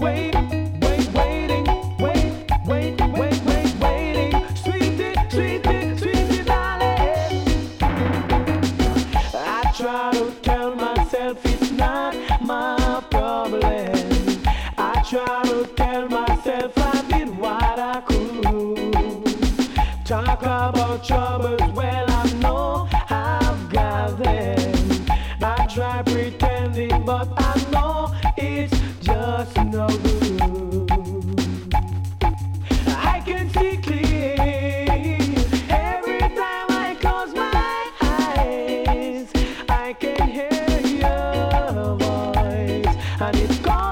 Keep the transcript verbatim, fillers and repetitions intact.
wait, wait, waiting, wait, wait, wait, wait, waiting. Sweetie, sweetie, sweetie, darling. I try to tell myself it's not my problem. I try to tell myself I did what I could. Talk about troubles, well I know I've got them. I try pretending, but I know it's just no good. I can see clear every time I close my eyes. I can hear your voice, and it's gone.